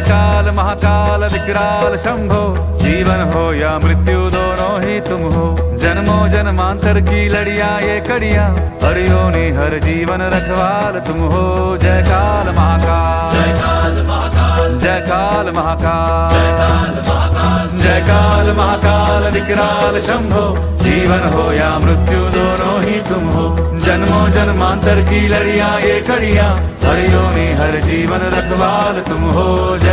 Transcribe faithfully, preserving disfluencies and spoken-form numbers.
काल महाकाल विकराल शंभो, जीवन हो या मृत्यु दोनों ही तुम हो। जन्मों जन्मांतर की लड़ियां ये कड़ियां, हर योनि हर जीवन रखवाल तुम हो। जय काल महाकाल, जय काल महाकाल, जय काल महाकाल, जय काल महाकाल, जय काल महाकाल विकराल शंभो, जीवन हो या मृत्यु दोनों ही तुम हो। जन्मों जन्मांतर की लड़ियां ये कड़ियां, हर योनि हर जीवन रखवाल तुम हो। जय